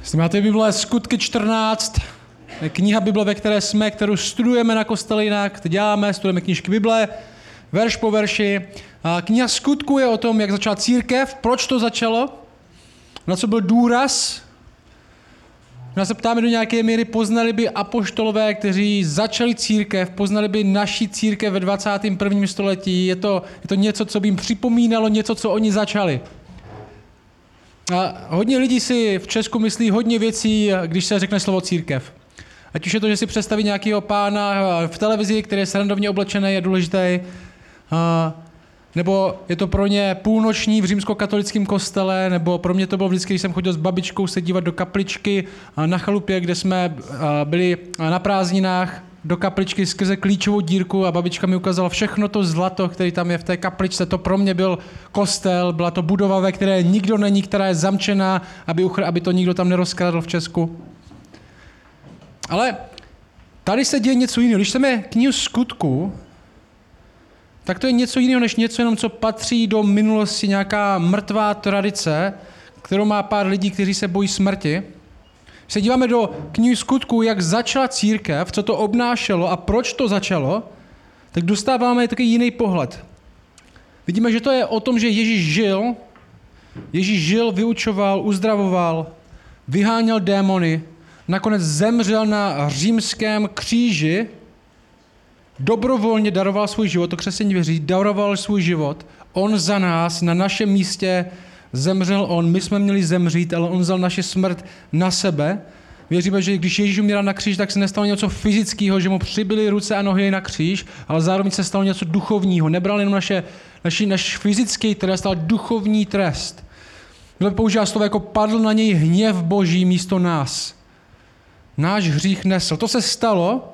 Jestli máte Bible, Skutky 14, kniha Bible, ve které jsme, kterou studujeme na kostele jinak, to děláme, studujeme knížky Bible, verš po verši. A kniha Skutku je o tom, jak začala církev, proč to začalo, na co byl důraz. My se ptáme do nějaké míry, poznali by apoštolové, kteří začali církev, poznali by naši církev ve 21. století. Je to něco, co by jim připomínalo, něco, co oni začali. A hodně lidí si v Česku myslí hodně věcí, když se řekne slovo církev. Ať už je to, že si představí nějakého pána v televizi, který je srandovně oblečený, je důležitý, nebo je to pro ně půlnoční v římskokatolickém kostele, nebo pro mě to bylo vždycky, když jsem chodil s babičkou se dívat do kapličky na chalupě, kde jsme byli na prázdninách, do kapličky skrze klíčovou dírku a babička mi ukázala všechno to zlato, které tam je v té kapličce. To pro mě byl kostel, byla to budova, ve které nikdo není, která je zamčená, aby to nikdo tam nerozkradl v Česku. Ale tady se děje něco jiného. Když čteme knihu Skutků, tak to je něco jiného, než něco jenom, co patří do minulosti, nějaká mrtvá tradice, kterou má pár lidí, kteří se bojí smrti. Když se díváme do knihy Skutků, jak začala církev, co to obnášelo a proč to začalo, tak dostáváme takový jiný pohled. Vidíme, že to je o tom, že Ježíš žil, vyučoval, uzdravoval, vyháněl démony, nakonec zemřel na římském kříži, dobrovolně daroval svůj život, to křesťané věří, daroval svůj život. On za nás, na našem místě zemřel on, my jsme měli zemřít, ale on vzal naši smrt na sebe. Věříme, že když Ježíš umíral na kříž, tak se nestalo něco fyzického, že mu přibyly ruce a nohy na kříž, ale zároveň se stalo něco duchovního. Nebral jenom náš fyzický trest, ale duchovní trest. Bible používá slovo jako padl na něj hněv Boží místo nás. Náš hřích nesl. To se stalo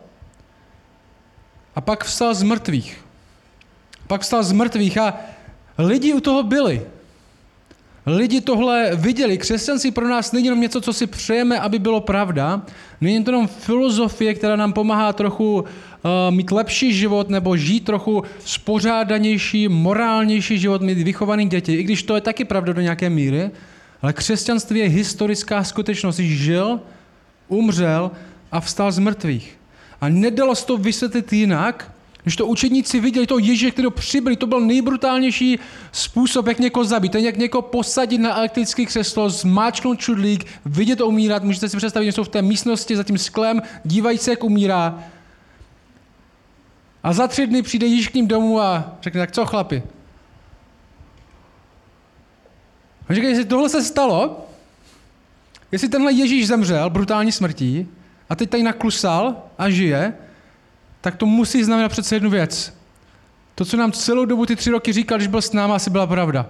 a pak vstal z mrtvých. A lidi u toho byli. Lidi tohle viděli. Křesťanství pro nás není jenom něco, co si přejeme, aby bylo pravda. Není to jenom filozofie, která nám pomáhá trochu mít lepší život nebo žít trochu spořádanější, morálnější život, mít vychovaný děti. I když to je taky pravda do nějaké míry. Ale křesťanství je historická skutečnost. Jsi žil, umřel a vstal z mrtvých. A nedalo se to vysvětlit jinak, když to učedníci viděli toho Ježíše, kterého přibyli, to byl nejbrutálnější způsob, jak někoho zabít. To je jak někoho posadit na elektrické křeslo, zmáčknout čudlík, vidět to umírat. Můžete si představit, že jsou v té místnosti za tím sklem, dívají se, jak umírá. A za 3 dny přijde Ježíš k ním domů a řekne, tak co chlapi? A říkají, jestli tohle se stalo, jestli tenhle Ježíš zemřel brutální smrtí a teď tady naklusal a žije, tak to musí znamenat přece jednu věc. To, co nám celou dobu ty 3 roky říkal, když byl s námi, asi byla pravda.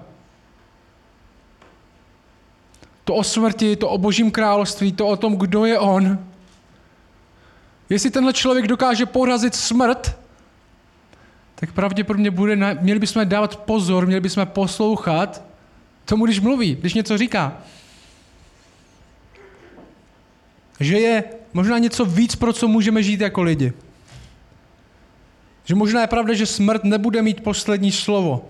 To o smrti, to o Božím království, to o tom, kdo je on. Jestli tenhle člověk dokáže porazit smrt, tak pravděpodobně měli bychom dávat pozor, měli bychom poslouchat tomu, když mluví, když něco říká. Že je možná něco víc, pro co můžeme žít jako lidi. Že možná je pravda, že smrt nebude mít poslední slovo.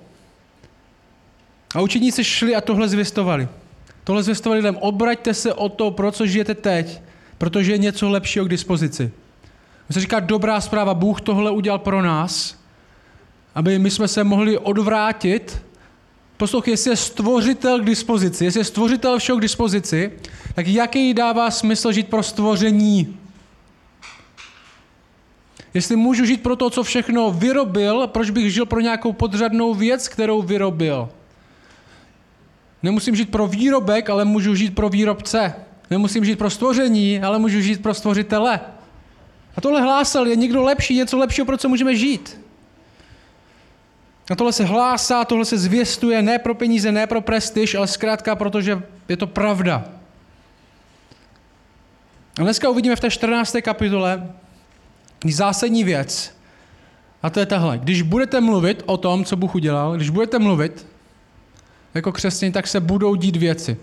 A učeníci šli a tohle zvěstovali. Tohle zvěstovali lidem. Obraťte se o to, pro co žijete teď, protože je něco lepšího k dispozici. To se říká dobrá zpráva. Bůh tohle udělal pro nás, aby my jsme se mohli odvrátit. Poslouchej, jestli je stvořitel k dispozici, jestli je stvořitel všeho k dispozici, tak jaký dává smysl žít pro stvoření? Jestli můžu žít pro to, co všechno vyrobil, proč bych žil pro nějakou podřadnou věc, kterou vyrobil? Nemusím žít pro výrobek, ale můžu žít pro výrobce. Nemusím žít pro stvoření, ale můžu žít pro stvořitele. A tohle hlásal, je někdo lepší, něco lepšího, pro co můžeme žít. A tohle se hlásá, tohle se zvěstuje, ne pro peníze, ne pro prestiž, ale zkrátka, protože je to pravda. A dneska uvidíme v té 14. kapitole zásadní věc. A to je tahle. Když budete mluvit o tom, co Bůh udělal, když budete mluvit jako křesťané, tak se budou dít věci.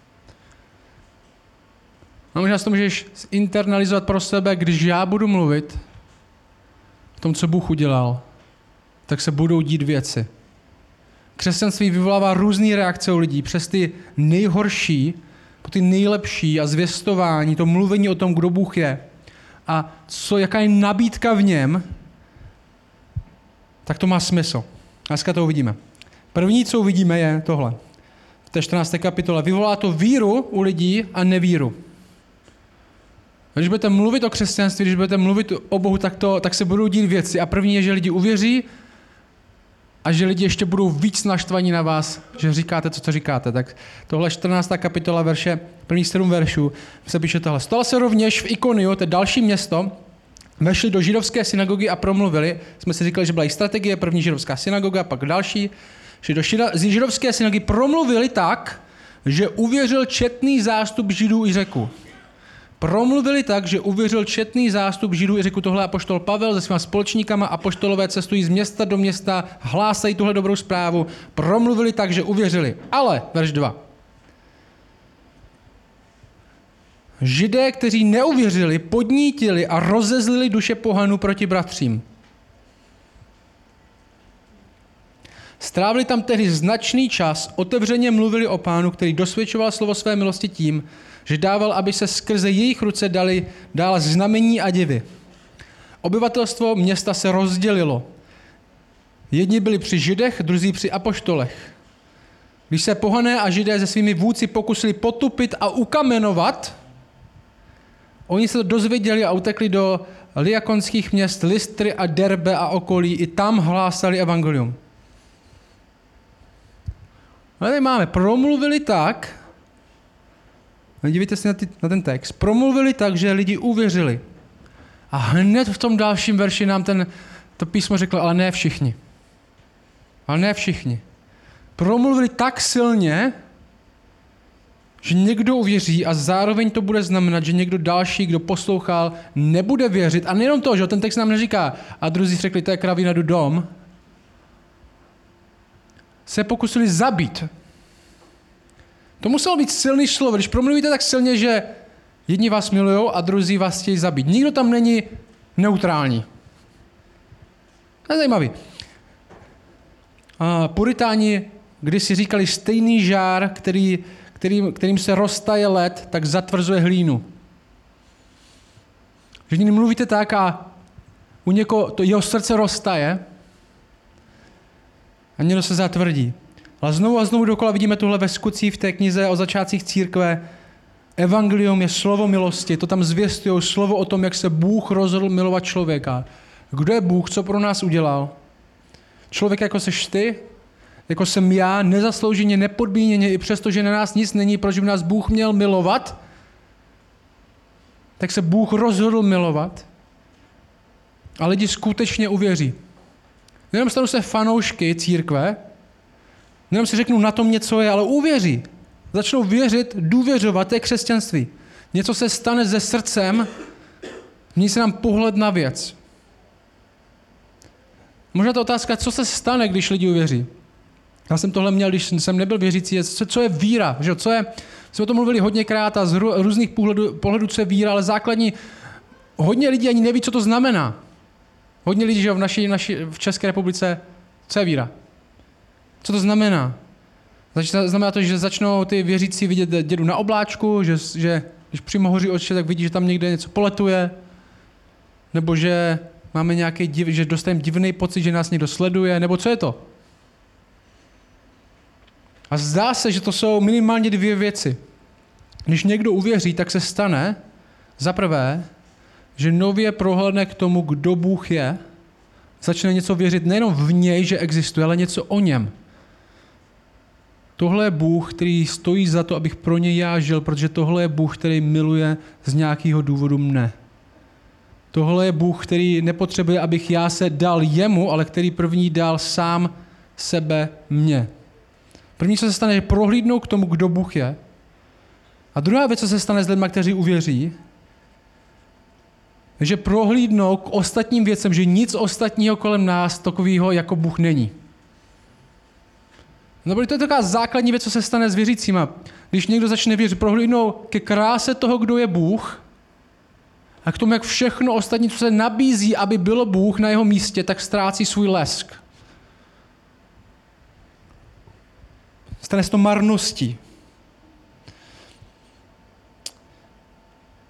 A možná si to můžeš internalizovat pro sebe, když já budu mluvit o tom, co Bůh udělal, tak se budou dít věci. Křesťanství vyvolává různé reakce u lidí, přes ty nejhorší po ty nejlepší a zvěstování, to mluvení o tom, kdo Bůh je a jaká je nabídka v něm, tak to má smysl. Dneska to uvidíme. První, co uvidíme, je tohle. V té 14. kapitole. Vyvolá to víru u lidí a nevíru. Když budete mluvit o křesťanství, když budete mluvit o Bohu, tak se budou dít věci. A první je, že lidi uvěří a že lidi ještě budou víc naštvaní na vás, že říkáte to, co říkáte. Tak tohle 14. kapitola, prvních 7 veršů, se píše tohle. Stalo se rovněž v Ikoniu, to je další město, vešli do židovské synagogy a promluvili. Jsme si říkali, že byla i strategie, první židovská synagoga, pak další. Že do židovské synagogy promluvili tak, že uvěřil četný zástup Židů i řeků. Promluvili tak, že uvěřil četný zástup Židů i řeků. Tohle apoštol Pavel se svýma společníkama, apoštolové cestují z města do města, hlásají tuhle dobrou zprávu. Promluvili tak, že uvěřili. Ale, verš 2. Židé, kteří neuvěřili, podnítili a rozezlili duše pohanů proti bratřím. Strávili tam tehdy značný čas, otevřeně mluvili o Pánu, který dosvědčoval slovo své milosti tím, že dával, aby se skrze jejich ruce dala znamení a divy. Obyvatelstvo města se rozdělilo. Jedni byli při Židech, druzí při apoštolech. Když se pohané a Židé se svými vůdci pokusili potupit a ukamenovat, oni se to dozvěděli a utekli do liakonských měst Lystry a Derbe a okolí. I tam hlásali evangelium. A tady máme, promluvili tak, dívejte se na ten text, promluvili tak, že lidi uvěřili. A hned v tom dalším verši nám to písmo řeklo, ale ne všichni. Ale ne všichni. Promluvili tak silně, že někdo uvěří a zároveň to bude znamenat, že někdo další, kdo poslouchal, nebude věřit. A nejenom to, že ten text nám neříká, a druzí řekli, to je kravína, jdu dom, se pokusili zabít. To muselo být silný slovo, když promluvíte tak silně, že jedni vás milujou a druzí vás chtějí zabít. Nikdo tam není neutrální. To je zajímavý. Puritáni kdysi říkali, stejný žár, kterým se roztaje led, tak zatvrzuje hlínu. Že někdy mluvíte tak a u někoho jeho srdce roztaje a někdo se zatvrdí. Ale znovu a znovu dokola vidíme tuhle ve Skutcích v té knize o začátcích církve. Evangelium je slovo milosti, to tam zvěstují slovo o tom, jak se Bůh rozhodl milovat člověka. Kdo je Bůh, co pro nás udělal? Člověk jako seš ty, jako jsem já, nezaslouženě, nepodmíněně, i přesto, že na nás nic není, proč by nás Bůh měl milovat, tak se Bůh rozhodl milovat a lidi skutečně uvěří. Nejenom stanu se fanoušky církve, nejenom si řeknou, na tom něco je, ale uvěří. Začnou věřit, důvěřovat, to je křesťanství. Něco se stane se srdcem, mění se nám pohled na věc. Možná ta otázka, co se stane, když lidi uvěří. Já jsem tohle měl, když jsem nebyl věřící, co je víra, že? Jsme o tom mluvili hodněkrát a z různých pohledů, co je víra, ale základní, hodně lidí ani neví, co to znamená. Hodně lidí, že v České republice, co je víra? Co to znamená? Znamená to, že začnou ty věřící vidět dědu na obláčku, že když přímo hoří oči, tak vidí, že tam někde něco poletuje, nebo že máme že dostaneme divný pocit, že nás někdo sleduje, nebo co je to? A zdá se, že to jsou minimálně 2 věci. Když někdo uvěří, tak se stane, za prvé, že nově prohlédne k tomu, kdo Bůh je, začne něco věřit nejenom v něj, že existuje, ale něco o něm. Tohle je Bůh, který stojí za to, abych pro něj já žil, protože tohle je Bůh, který miluje z nějakého důvodu mne. Tohle je Bůh, který nepotřebuje, abych já se dal jemu, ale který první dal sám sebe mně. První, co se stane, je prohlídnou k tomu, kdo Bůh je. A druhá věc, co se stane s lidmi, kteří uvěří, že prohlídnou k ostatním věcem, že nic ostatního kolem nás takového jako Bůh není. No, to je taková základní věc, co se stane s věřícíma. Když někdo začne věřit, prohlídnou ke kráse toho, kdo je Bůh, a k tomu, jak všechno ostatní, co se nabízí, aby bylo Bůh na jeho místě, tak ztrácí svůj lesk. Stane se to marností.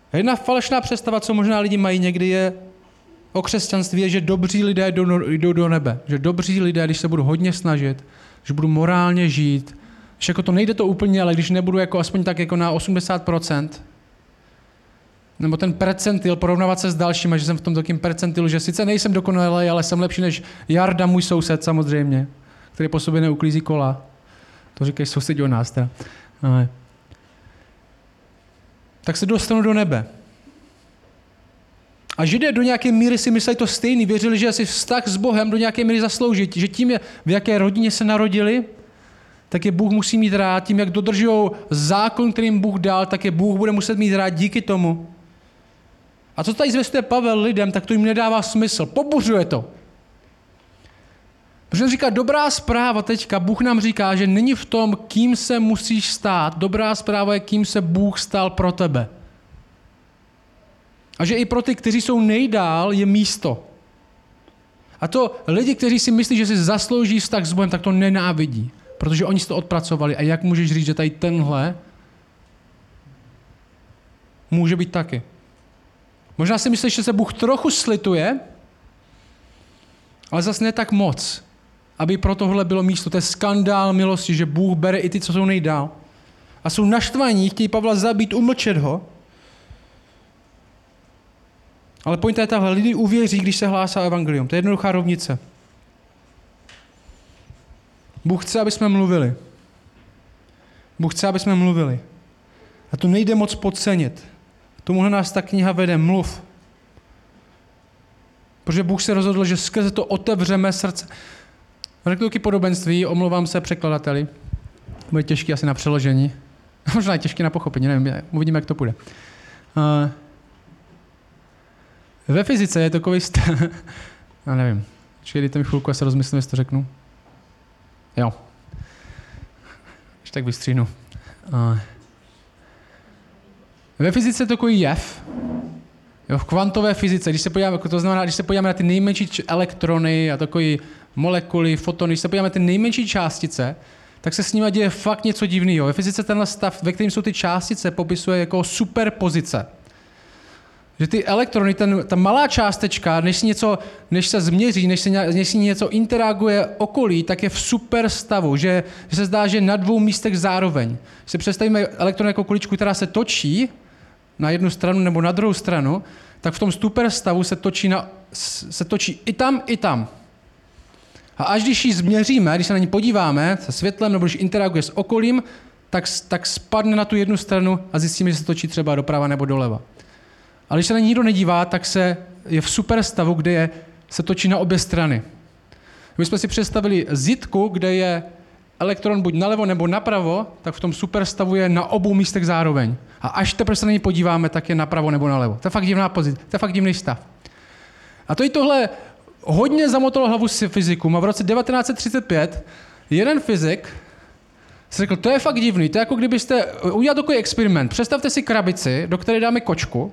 Jedna falešná představa, co možná lidi mají někdy, je o křesťanství, je, že dobří lidé jdou do nebe. Že dobří lidé, když se budou hodně snažit, že budu morálně žít, že jako to nejde to úplně, ale když nebudu jako aspoň tak jako na 80%, nebo ten percentil, porovnávat se s dalšíma, že jsem v tom takým percentilu, že sice nejsem dokonalý, ale jsem lepší než Jarda, můj soused samozřejmě, který po sobě neuklízí kola. To říkají sousedi o nás teda. Ale. Tak se dostanu do nebe. A Židé do nějaké míry si mysleli to stejný, věřili, že si vztah s Bohem do nějaké míry zaslouží, že tím, v jaké rodině se narodili, tak je Bůh musí mít rád, tím, jak dodržují zákon, který jim Bůh dal, tak je Bůh bude muset mít rád díky tomu. A co tady zvestuje Pavel lidem, tak to jim nedává smysl. Pobuřuje to. Protože on říká, dobrá zpráva teďka, Bůh nám říká, že není v tom, kým se musíš stát. Dobrá zpráva je, kým se Bůh stal pro tebe. A že i pro ty, kteří jsou nejdál, je místo. A to lidi, kteří si myslí, že si zaslouží vztah s Bohem, tak to nenávidí. Protože oni si to odpracovali. A jak můžeš říct, že tady tenhle může být taky? Možná si myslíš, že se Bůh trochu slituje, ale zase ne tak moc, aby pro tohle bylo místo. To je skandál milosti, že Bůh bere i ty, co jsou nejdál. A jsou naštvaní, chtějí Pavla zabít, umlčet ho. Ale pointa je tahle, lidi uvěří, když se hlásá evangelium. To je jednoduchá rovnice. Bůh chce, aby jsme mluvili. Bůh chce, aby jsme mluvili. A to nejde moc podcenit. Tomuhle nás ta kniha vede, mluv. Protože Bůh se rozhodl, že skrze to otevřeme srdce. Řeknu taky podobenství, omlouvám se překladateli. Bude těžký asi na přeložení. Možná je těžký na pochopení, nevím, uvidíme, jak to půjde. Ve fyzice je takový já nevím. Dejte mi chvilku, já se rozmyslím, jestli to řeknu. Jo. Ještě tak vystříhnu. Ve fyzice je takový jev. Jo, v kvantové fyzice, když se podíváme na ty nejmenší elektrony a takové molekuly, fotony, když se podíváme na ty nejmenší částice, tak se s nimi děje fakt něco divného. Ve fyzice tenhle stav, ve kterém jsou ty částice, popisuje jako superpozice. Že ty elektrony, ta malá částečka, než se změří, než si něco interaguje okolí, tak je v super stavu, že se zdá, že je na dvou místech zároveň. Když si představíme elektron jako kuličku, která se točí na jednu stranu nebo na druhou stranu, tak v tom super stavu se točí i tam, i tam. A až když ji změříme, když se na ní podíváme se světlem nebo když interaguje s okolím, tak spadne na tu jednu stranu a zjistíme, že se točí třeba doprava nebo doleva. Ale když se na ní nikdo nedívá, tak je v super stavu, kde se točí na obě strany. My jsme si představili zitku, kde je elektron buď nalevo nebo napravo, tak v tom super stavu je na obou místech zároveň. A až teprve se na ní podíváme, tak je napravo nebo nalevo. To je fakt divná pozice, to je fakt divný stav. A to i tohle hodně zamotalo hlavu s fyzikům. A v roce 1935 jeden fyzik si řekl, to je fakt divný, to je jako kdybyste udělal takový experiment. Představte si krabici, do které dáme kočku,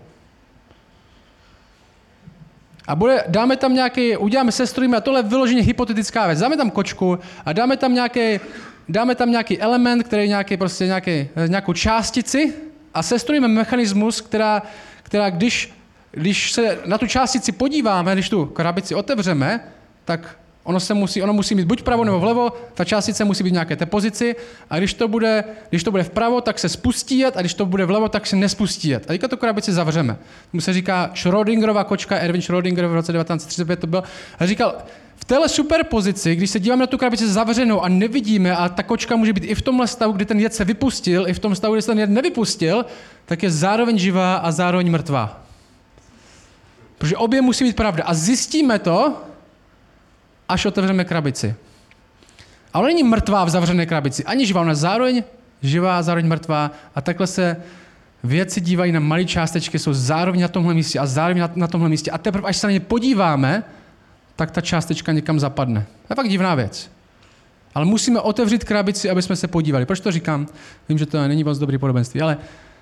a dáme tam uděláme sestrojíme, a tohle je vyloženě hypotetická věc. Dáme tam kočku a dáme tam nějaký element, který nějakou částici a sestrojíme mechanismus, která když se na tu částici podíváme, když tu krabici otevřeme, tak ono musí mít buď vpravo nebo vlevo, ta částice musí být v nějaké té pozici a když to bude vpravo, tak se spustí jet a když to bude vlevo, tak se nespustí jet. A teďka tu krabici zavřeme. Tomu se říká Schrödingerova kočka, Erwin Schrödinger v roce 1935 to byl. A říkal, v téhle superpozici, když se díváme na tu krabici zavřenou a nevidíme a ta kočka může být i v tomhle stavu, kdy ten jed se vypustil, i v tom stavu, kdy se ten jed nevypustil, tak je zároveň živá a zároveň mrtvá. Protože obě musí být pravda. A zjistíme to, až otevřeme krabici. A ona není mrtvá v zavřené krabici, ani živá, ona zároveň živá, zároveň mrtvá a takhle se věci dívají na malé částečky, jsou zároveň na tomhle místě a zároveň na tomhle místě a teprve, až se na ně podíváme, tak ta částečka někam zapadne. To je fakt divná věc. Ale musíme otevřít krabici, aby jsme se podívali. Proč to říkám? Vím, že to není moc dobrý podobenství, ale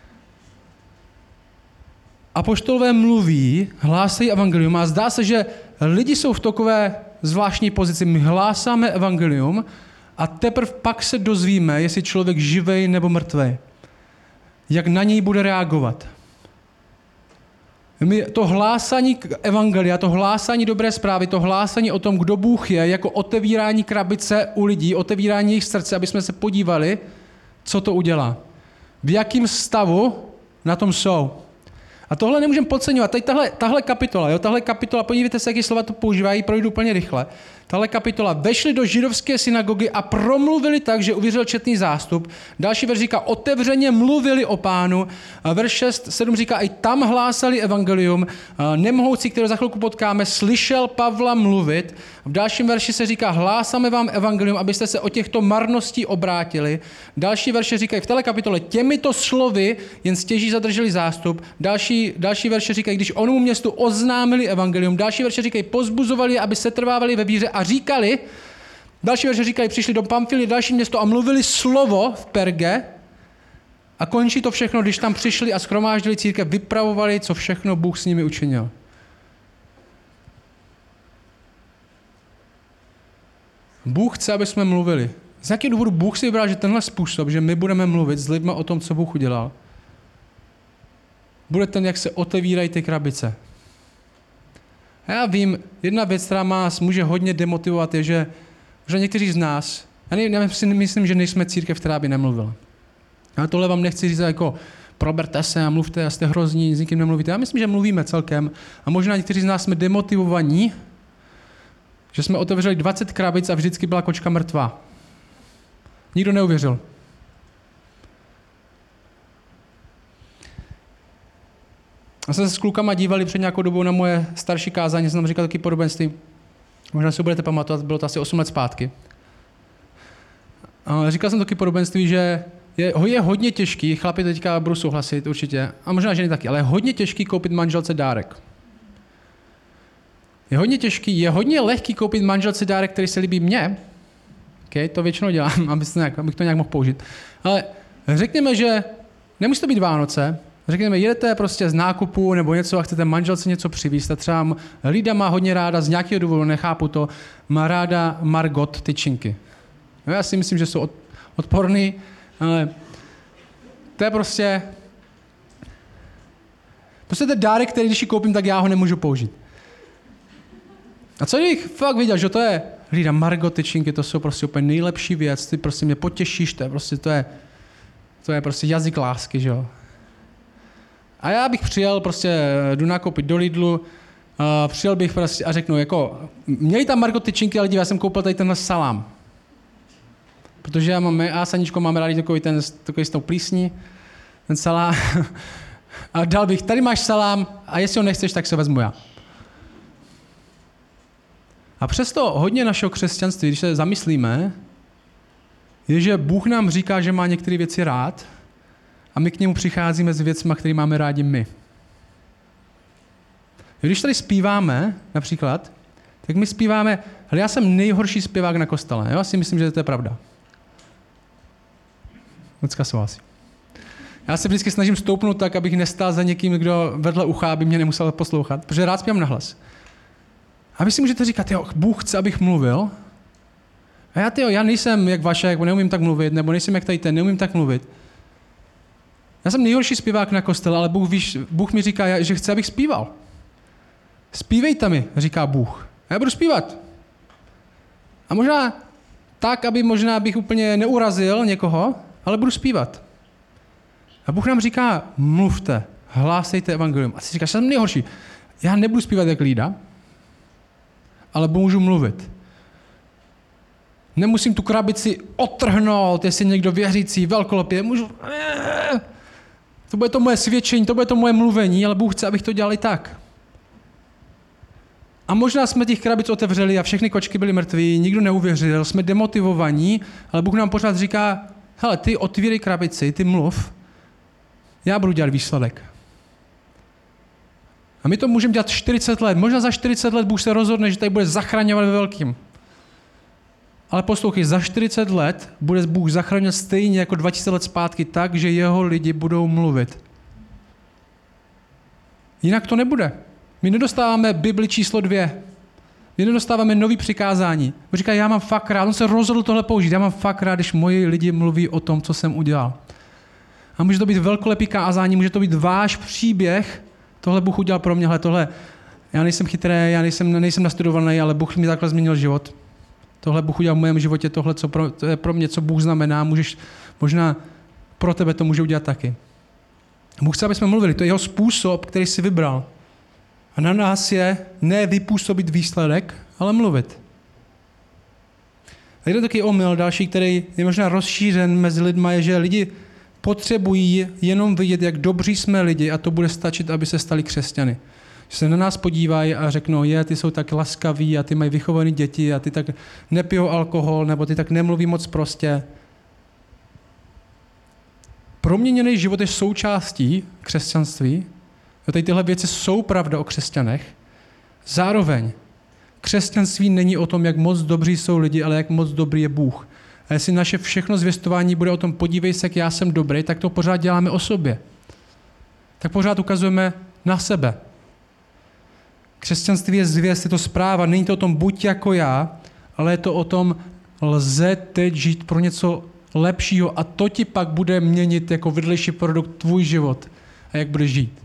apoštolové mluví, hlásají evangelium a zdá se, že lidi jsou v takové zvláštní pozici. My hlásáme evangelium a teprve pak se dozvíme, jestli člověk živej nebo mrtvej. Jak na něj bude reagovat. To hlásání evangelia, to hlásání dobré zprávy, to hlásání o tom, kdo Bůh je, jako otevírání krabice u lidí, otevírání jejich srdce, aby jsme se podívali, co to udělá. V jakém stavu na tom jsou. A tohle nemůžeme podceňovat. Tady tahle kapitola, podívejte se, jaký slova tu používají, projdu úplně rychle. Tahle kapitola, vešli do židovské synagogy a promluvili tak, že uvěřil četný zástup. Další verš říká, otevřeně mluvili o Pánu. A verš 6-7 říká, i tam hlásali evangelium. Nemohoucí, kterého za chvilku potkáme, slyšel Pavla mluvit. V dalším verši se říká, hlásáme vám evangelium, abyste se o těchto marností obrátili. Další verše říkají, v téhle kapitole, těmito slovy jen stěží zadrželi zástup. Další verše říkají, když onomu městu oznámili evangelium. Další verše říkají, pozbuzovali, aby se trvávali ve víře a říkali, další verše říkají, přišli do Pamfily, další město a mluvili slovo v Perge a končí to všechno, když tam přišli a shromáždili církev, vypravovali, co všechno Bůh s nimi učinil. Bůh chce, aby jsme mluvili. Z jakého důvodu Bůh si vybral, že tenhle způsob, že my budeme mluvit s lidmi o tom, co Bůh udělal, bude ten, jak se otevírají ty krabice. A já vím, jedna věc, která nás může hodně demotivovat, je, že někteří z nás, já si myslím, že nejsme církev, která by nemluvila. Já tohle vám nechci říct jako proberte se a mluvte a jste hrozní, s nikým nemluvíte. Já myslím, že mluvíme celkem a možná někteří z nás jsme demotivovaní, že jsme otevřeli 20 krabic a vždycky byla kočka mrtvá. Nikdo neuvěřil. A jsme se s klukama dívali před nějakou dobou na moje starší kázání, jsem tam říkal taky podobenství. Možná si ho budete pamatovat, bylo to asi 8 let zpátky. A říkal jsem taky podobenství, že je hodně těžký, chlapi teďka budou souhlasit určitě, a možná ženy taky, ale je hodně těžký koupit manželce dárek. Je hodně lehký koupit manželce dárek, který se líbí mně. Okay, to většinou dělám, abych to nějak mohl použít. Ale řekněme, že nemusí to být Vánoce, řekněme, jedete prostě z nákupu nebo něco a chcete manželce něco přivést. A třeba Lída má hodně ráda, z nějakého důvodu, nechápu to, má ráda Margot tyčinky. No, já si myslím, že jsou odporný, ale to je prostě ten dárek, který když ji koupím, tak já ho nemůžu použít. A co kdybych fakt viděl, že to je Lída, Margot tyčinky, to jsou prostě úplně nejlepší věc, ty prostě mě potěšíš, to je prostě jazyk lásky, že jo. A já bych přijel, prostě jdu nakoupit do Lidlu, přijel bych prostě a řeknu, jako, měli tam Margot tyčinky, ale já jsem koupil tady tenhle salám. Protože já a Saničko máme rádi takový s tou plísní, ten salám. A dal bych, tady máš salám a jestli ho nechceš, tak se vezmu já. A přesto hodně našeho křesťanství, když se zamyslíme, je, že Bůh nám říká, že má některé věci rád a my k němu přicházíme s věcmi, které máme rádi my. Když tady zpíváme, například, tak my zpíváme, ale já jsem nejhorší zpěvák na kostele. Já si myslím, že to je pravda. Lucka souhlasí. Já se vždycky snažím stoupnout tak, abych nestál za někým, kdo vedle ucha, aby mě nemusel poslouchat, protože rád zpívám nahlas. A vy si můžete říkat, jo, Bůh chce, abych mluvil. A já nejsem jak Vašek, neumím tak mluvit, nebo nejsem jak tady ten, neumím tak mluvit. Já jsem nejhorší zpěvák na kostele, ale Bůh mi říká, že chce, abych zpíval. Zpívejte mi, říká Bůh. A já budu zpívat. A možná tak, možná bych úplně neurazil někoho, ale budu zpívat. A Bůh nám říká, mluvte, hlásejte evangelium. A ty říkáš, jsem nejhorší. Já nebudu zpívat jak Lída, ale můžu mluvit. Nemusím tu krabici odtrhnout, jestli někdo věřící, velkolepě. To bude to moje svědčení, to bude to moje mluvení, ale Bůh chce, abych to dělal i tak. A možná jsme těch krabic otevřeli a všechny kočky byly mrtví, nikdo neuvěřil, jsme demotivovaní, ale Bůh nám pořád říká, hele, ty otvírej krabici, ty mluv, já budu dělat výsledek. A my to můžeme dělat 40 let. Možná za 40 let Bůh se rozhodne, že tady bude zachraňovat ve velkým. Ale poslouchej, za 40 let bude Bůh zachraňovat stejně jako 2000 let zpátky tak, že jeho lidi budou mluvit. Jinak to nebude. My nedostáváme Bibli číslo 2. My nedostáváme nový přikázání. On říká, já mám fakt rád, on se rozhodl tohle použít, já mám fakt rád, když moji lidi mluví o tom, co jsem udělal. A může to být velkolepý kázání, může to být váš příběh tohle Bůh udělal pro mě, tohle, já nejsem chytrý, já nejsem nastudovaný, ale Bůh mi takhle změnil život. Tohle Bůh udělal v mém životě, tohle to je pro mě, co Bůh znamená, možná pro tebe to může udělat taky. Bůh chce, aby jsme mluvili, to je jeho způsob, který si vybral. A na nás je ne vypůsobit výsledek, ale mluvit. A jeden takový omyl další, který je možná rozšířen mezi lidma, je, že lidi potřebují jenom vidět, jak dobří jsme lidi a to bude stačit, aby se stali křesťany. Že se na nás podívají a řeknou, ty jsou tak laskaví a ty mají vychované děti a ty tak nepijou alkohol nebo ty tak nemluví moc prostě. Proměněný život je součástí křesťanství. Tady tyhle věci jsou pravda o křesťanech. Zároveň křesťanství není o tom, jak moc dobří jsou lidi, ale jak moc dobrý je Bůh. A jestli naše všechno zvěstování bude o tom, podívej se, jak já jsem dobrý, tak to pořád děláme o sobě. Tak pořád ukazujeme na sebe. Křesťanství je zvěst, je to zpráva, není to o tom buď jako já, ale je to o tom, lze teď žít pro něco lepšího a to ti pak bude měnit jako vedlejší produkt tvůj život a jak budeš žít.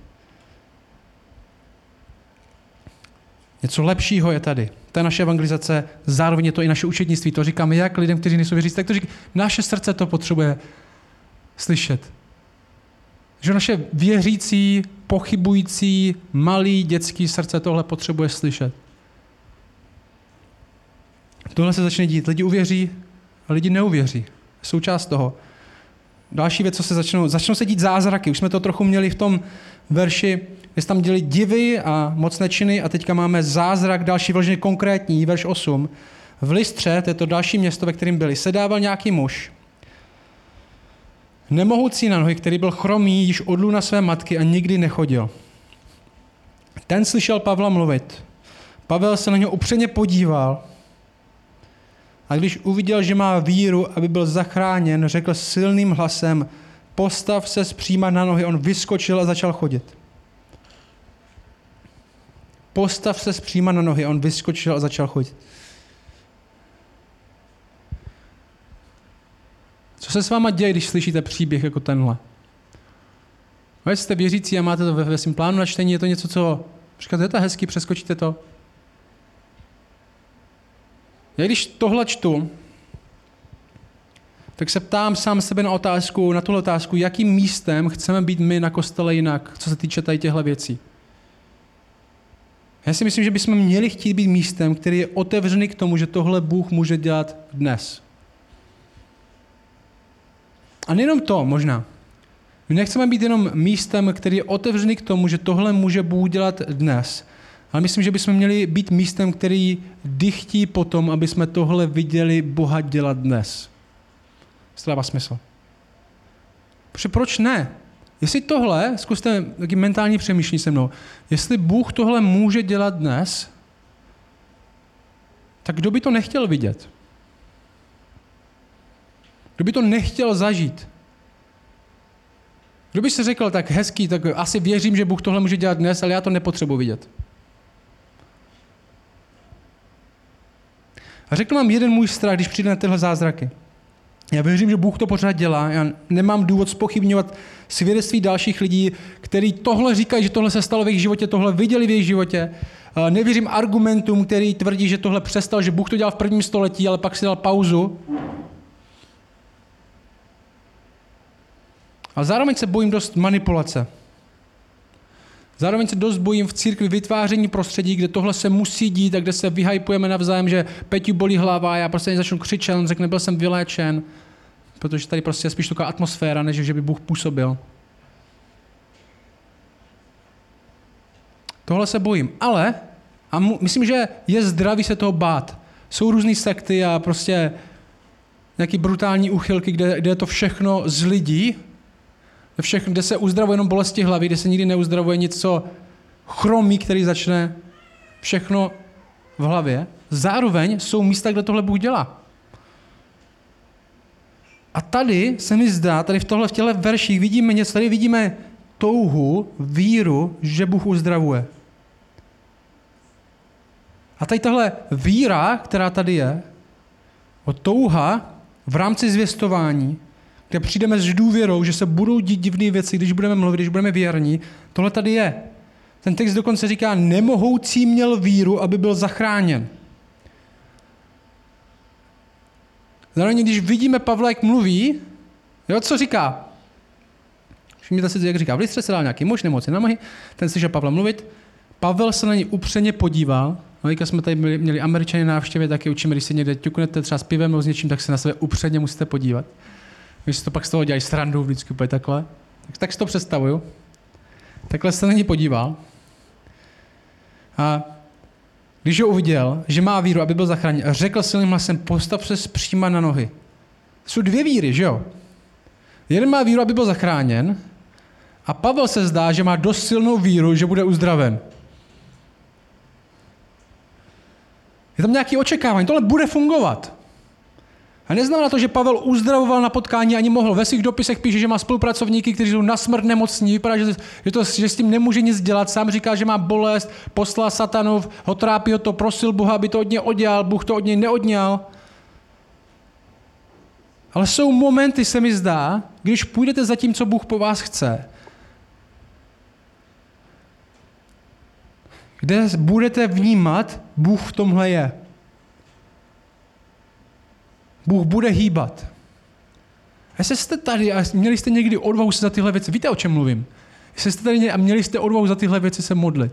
Něco lepšího je tady. To je naše evangelizace, zároveň je to i naše učednictví. To říkáme jak lidem, kteří nejsou věřící, tak to říkáme. Naše srdce to potřebuje slyšet. Že naše věřící, pochybující, malý dětský srdce tohle potřebuje slyšet. Tohle se začne dít. Lidi uvěří a lidi neuvěří. Součást toho. Další věc, co se začnou se dít zázraky. Už jsme to trochu měli v tom verši, kde se tam děli divy a mocné činy a teďka máme zázrak, další vloženě konkrétní, verš 8. V Lystře, to je to další město, ve kterém byli, sedával nějaký muž, nemohoucí na nohy, který byl chromý již od lůna své matky a nikdy nechodil. Ten slyšel Pavla mluvit. Pavel se na něho upřeně podíval a když uviděl, že má víru, aby byl zachráněn, řekl silným hlasem, postav se zpříma na nohy. On vyskočil a začal chodit. Postav se zpříma na nohy. On vyskočil a začal chodit. Co se s váma děje, když slyšíte příběh jako tenhle? Když jste věřící a máte to ve svém plánu na čtení, je to něco, co říkáte, je to hezký, přeskočíte to. Já když tohle čtu, tak se ptám sám sebe na tuhle otázku, jakým místem chceme být my na kostele jinak, co se týče tady těchto věcí. Já si myslím, že bychom měli chtít být místem, který je otevřený k tomu, že tohle Bůh může dělat dnes. A nejenom to možná. My nechceme být jenom místem, který je otevřený k tomu, že tohle může Bůh dělat dnes. Ale myslím, že bychom měli být místem, který dychtí potom, aby jsme tohle viděli Boha dělat dnes. To dává smysl. Protože proč ne? Jestli tohle, zkuste taky mentální přemýšlení se mnou, jestli Bůh tohle může dělat dnes, tak kdo by to nechtěl vidět? Kdo by to nechtěl zažít? Kdo by si řekl tak hezký, tak asi věřím, že Bůh tohle může dělat dnes, ale já to nepotřebuji vidět. A řekl vám jeden můj strach, když přijde na tyhle zázraky. Já věřím, že Bůh to pořád dělá. Já nemám důvod zpochybňovat svědectví dalších lidí, kteří tohle říkají, že tohle se stalo v jejich životě, tohle viděli v jejich životě. Nevěřím argumentům, který tvrdí, že tohle přestal, že Bůh to dělal v 1. století, ale pak si dal pauzu. A zároveň se bojím dost manipulace. Zároveň se dost bojím v církvi vytváření prostředí, kde tohle se musí dít a kde se vyhypujeme navzájem, že Peťu bolí hlava a já prostě začnu křičet, on řekne, byl jsem vyléčen, protože tady prostě je spíš taková atmosféra, než že by Bůh působil. Tohle se bojím, ale myslím, že je zdravý se toho bát. Jsou různý sekty a prostě nějaký brutální úchylky, kde je to všechno z lidí, kde se uzdravuje jenom bolesti hlavy, kde se nikdy neuzdravuje nic, co chromí, který začne všechno v hlavě. Zároveň jsou místa, kde tohle Bůh dělá. A tady se mi zdá, tady v těchto verších vidíme něco, tady vidíme touhu, víru, že Bůh uzdravuje. A tady tahle víra, která tady je, touha v rámci zvěstování, kde přijdeme s důvěrou, že se budou dít divné věci, když budeme mluvit, když budeme věrní, tohle tady je. Ten text dokonce říká, nemohoucí měl víru, aby byl zachráněn. Zároveň, když vidíme Pavla, jak mluví, jo, co říká? Všimněte si, jak říká, v listře se dal nějaký muž nemocný na nohy, ten slyšel Pavla mluvit, Pavel se na něj upřeně podíval, no, když jsme tady měli Američany návštěvě, taky učíme, když si někde ťuknete třeba s pivem nebo s něčím, tak se na sebe upřeně musíte podívat. Když si to pak z toho dělají srandu vždycky úplně takhle, tak si to představuju. Takhle se na něj podíval. A když ho uviděl, že má víru, aby byl zachráněn, řekl silným hlasem, postav se zpříma na nohy. Jsou dvě víry, že jo? Jeden má víru, aby byl zachráněn, a Pavel se zdá, že má dost silnou víru, že bude uzdraven. Je tam nějaké očekávání, tohle bude fungovat. A neznamená to, že Pavel uzdravoval na potkání, ani mohl. Ve svých dopisech píše, že má spolupracovníky, kteří jsou na smrt nemocní, vypadá, že s tím nemůže nic dělat. Sám říká, že má bolest, poslal satanov, ho trápí ho to, prosil Boha, aby to od něj odňal, Bůh to od něj neodňal. Ale jsou momenty, se mi zdá, když půjdete za tím, co Bůh po vás chce, kde budete vnímat, Bůh v tomhle je. Bůh bude hýbat. A jestli jste tady a měli jste někdy odvahu se za tyhle věci, víte, o čem mluvím? Jestli jste tady a měli jste odvahu za tyhle věci se modlit.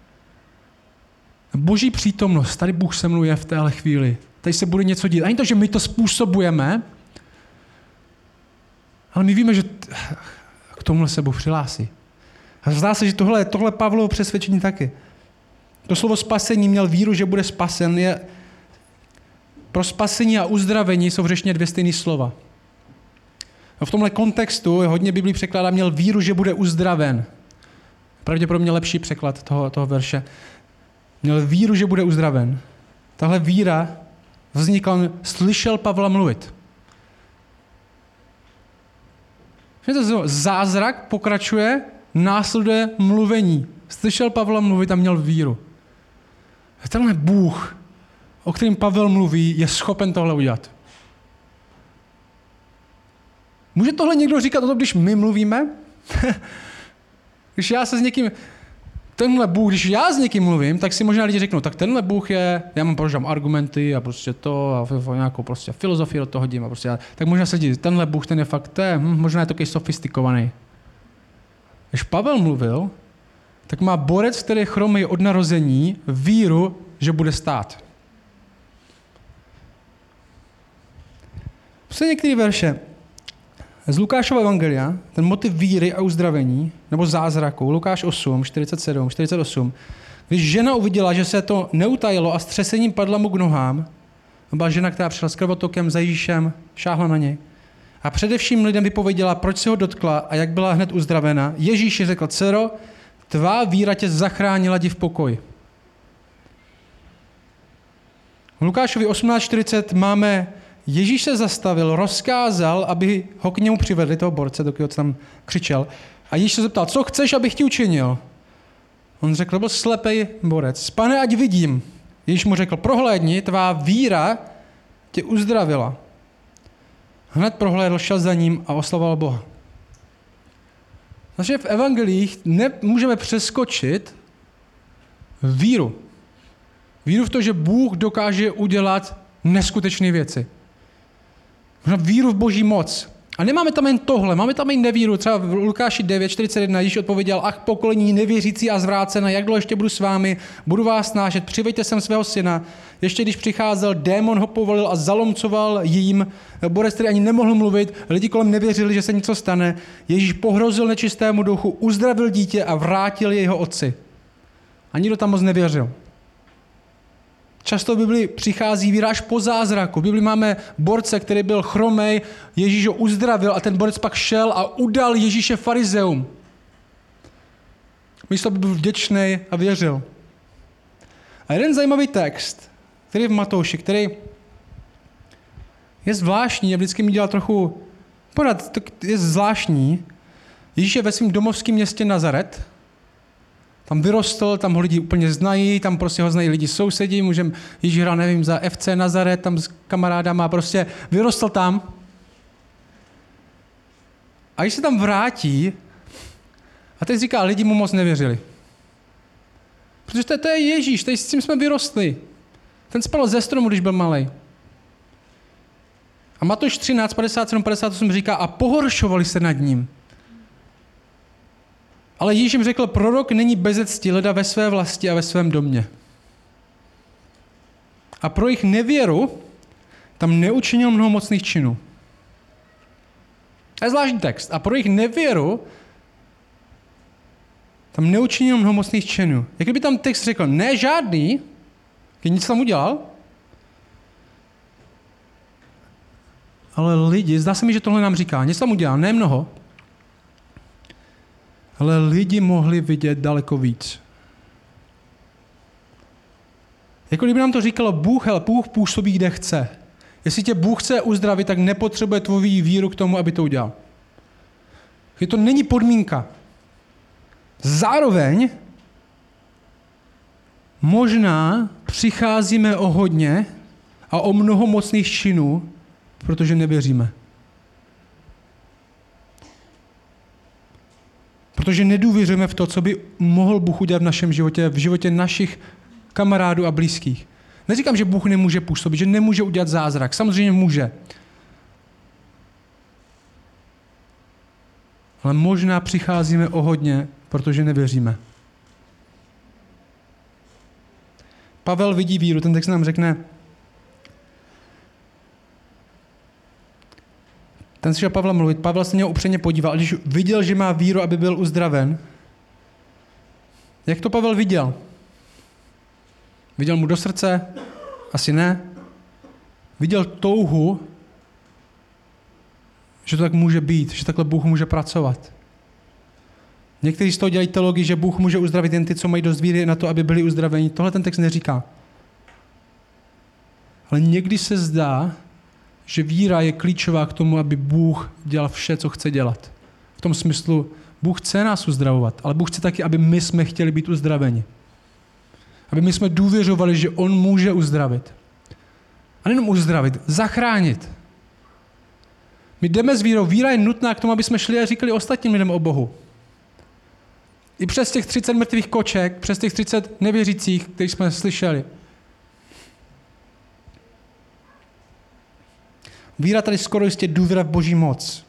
Boží přítomnost, tady Bůh se mluví v téhle chvíli. Tady se bude něco dít. Ani to, že my to způsobujeme, ale my víme, že k tomuhle se Bůh přihlásí. A zdá se, že tohle Pavlovo přesvědčení taky. To slovo spasení, měl víru, že bude spasen, je pro spasení a uzdravení jsou v řečtině dvě stejné slova. A v tomhle kontextu hodně Biblii překládá, měl víru, že bude uzdraven. Pravděpodobně lepší překlad toho verše. Měl víru, že bude uzdraven. Tahle víra vznikla, on slyšel Pavla mluvit. Zázrak pokračuje, následuje mluvení. Slyšel Pavla mluvit a měl víru. Tenhle Bůh, o kterém Pavel mluví, je schopen tohle udělat. Může tohle někdo říkat o tom, když my mluvíme? Když já se s někým, tenhle Bůh, když já s někým mluvím, tak si možná lidi řeknou, tak tenhle Bůh je, já mám používám argumenty a prostě to a nějakou prostě filozofii do toho hodím a prostě, tak možná se říct, tenhle Bůh, ten je fakt, možná je takový sofistikovaný. Když Pavel mluvil, tak má borec, který je chromý od narození, víru, že bude stát. Poslední některé verše z Lukášova evangelia, ten motiv víry a uzdravení, nebo zázraku, Lukáš 8, 47, 48, když žena uviděla, že se to neutajilo a s třesením padla mu k nohám, byla žena, která přišla s krvotokem za Ježíšem, šáhla na něj, a především lidem vypověděla, proč se ho dotkla a jak byla hned uzdravena, Ježíš řekl, dcero, tvá víra tě zachránila, jdi v pokoji. V Lukášovi 18:40 máme, Ježíš se zastavil, rozkázal, aby ho k němu přivedli, toho borce, dokud tam křičel. A Ježíš se zeptal, co chceš, abych ti učinil? On řekl, byl slepej borec, Pane, ať vidím. Ježíš mu řekl, prohlédni, tvá víra tě uzdravila. Hned prohlédl, šel za ním a oslavoval Boha. Takže v evangelích nemůžeme přeskočit víru. Víru v to, že Bůh dokáže udělat neskutečné věci. Víru v Boží moc. A nemáme tam jen tohle, máme tam i nevíru. Třeba v Lukáši 9:41 Ježíš odpověděl, ach pokolení nevěřící a zvrácené, jak dlouho ještě budu s vámi, budu vás snášet, přivejte sem svého syna. Ještě když přicházel, démon ho povolil a zalomcoval jim, borec, který ani nemohl mluvit, lidi kolem nevěřili, že se něco stane. Ježíš pohrozil nečistému duchu, uzdravil dítě a vrátil je jeho otci. A nikdo tam moc nevěřil. Často v Biblii přichází víra až po zázraku. V Biblii máme borce, který byl chromej, Ježíš ho uzdravil a ten borec pak šel a udal Ježíše farizeum. Místo by byl vděčný a věřil. A jeden zajímavý text, který je v Matouši, který je zvláštní, a vždycky mi dělal trochu pořád, je zvláštní. Ježíš je ve svém domovském městě Nazaret. Tam vyrostl, tam ho lidi úplně znají, tam prostě ho znají lidi sousedí, Ježíš hrál, nevím, za FC Nazaret, tam s kamarádama, prostě vyrostl tam. A když se tam vrátí, a teď říká, lidi mu moc nevěřili. Protože to je Ježíš, tady s tím jsme vyrostli. Ten spal ze stromu, když byl malej. A Matouš 13, 57, 58 říká, a pohoršovali se nad ním. Ale Ježíš jim řekl, prorok není beze cti, leda ve své vlasti a ve svém domě. A pro jejich nevěru tam neučinil mnoho mocných činů. To je zvláštní text. A pro jejich nevěru tam neučinil mnoho mocných činů. Jak kdyby tam text řekl, ne žádný, když nic tam udělal, ale lidi, zdá se mi, že tohle nám říká, nic tam udělal, ne mnoho, ale lidi mohli vidět daleko víc. Jako kdyby nám to říkalo, Bůh působí, kde chce. Jestli tě Bůh chce uzdravit, tak nepotřebuje tvoji víru k tomu, aby to udělal. Je to není podmínka. Zároveň možná přicházíme o hodně a o mnoho mocných činů, protože nevěříme. Protože nedůvěřujeme v to, co by mohl Bůh udělat v našem životě, v životě našich kamarádů a blízkých. Neříkám, že Bůh nemůže působit, že nemůže udělat zázrak. Samozřejmě může. Ale možná přicházíme o hodně, protože nevěříme. Pavel vidí víru, ten text nám řekne, ten slyšel Pavla mluvit, Pavel se něho upřeně podíval, a když viděl, že má víru, aby byl uzdraven, jak to Pavel viděl? Viděl mu do srdce? Asi ne. Viděl touhu, že to tak může být, že takhle Bůh může pracovat. Někteří z toho dělají teologii, že Bůh může uzdravit jen ty, co mají dost víry na to, aby byli uzdraveni. Tohle ten text neříká. Ale někdy se zdá, že víra je klíčová k tomu, aby Bůh dělal vše, co chce dělat. V tom smyslu, Bůh chce nás uzdravovat, ale Bůh chce taky, aby my jsme chtěli být uzdraveni. Aby my jsme důvěřovali, že On může uzdravit. A nejenom uzdravit, zachránit. My jdeme s vírou. Víra je nutná k tomu, aby jsme šli a říkali ostatním lidem o Bohu. I přes těch 30 mrtvých koček, přes těch 30 nevěřících, kterých jsme slyšeli. Víra tady skoro jistě důvěra v Boží moc.